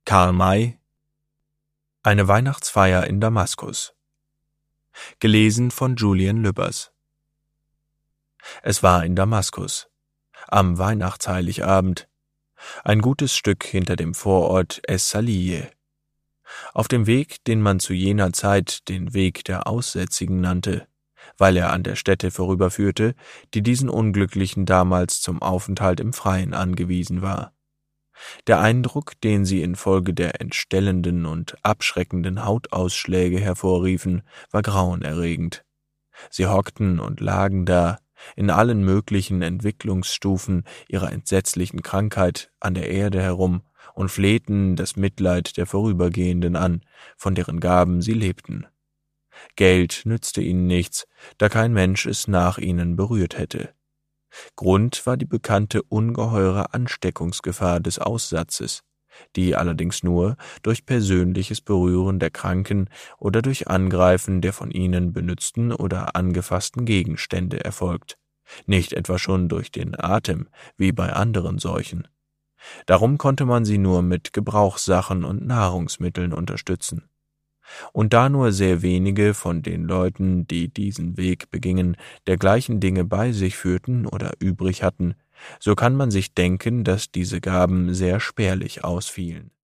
Karl May. Eine Weihnachtsfeier in Damaskus. Gelesen von Julian Lübbers. Es war in Damaskus, am Weihnachtsheiligabend, ein gutes Stück hinter dem Vorort Es-Salih. Auf dem Weg, den man zu jener Zeit den Weg der Aussätzigen nannte, weil er an der Stätte vorüberführte, die diesen Unglücklichen damals zum Aufenthalt im Freien angewiesen war. Der Eindruck, den sie infolge der entstellenden und abschreckenden Hautausschläge hervorriefen, war grauenerregend. Sie hockten und lagen da, in allen möglichen Entwicklungsstufen ihrer entsetzlichen Krankheit, an der Erde herum und flehten das Mitleid der Vorübergehenden an, von deren Gaben sie lebten. Geld nützte ihnen nichts, da kein Mensch es nach ihnen berührt hätte. Grund war die bekannte ungeheure Ansteckungsgefahr des Aussatzes, die allerdings nur durch persönliches Berühren der Kranken oder durch Angreifen der von ihnen benützten oder angefassten Gegenstände erfolgt, nicht etwa schon durch den Atem, wie bei anderen Seuchen. Darum konnte man sie nur mit Gebrauchssachen und Nahrungsmitteln unterstützen. Und da nur sehr wenige von den Leuten, die diesen Weg begingen, dergleichen Dinge bei sich führten oder übrig hatten, so kann man sich denken, dass diese Gaben sehr spärlich ausfielen.